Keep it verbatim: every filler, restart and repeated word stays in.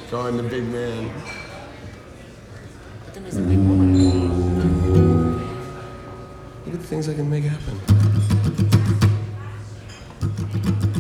Drawing the big man. But then there's a big woman. Look at the things I can make happen.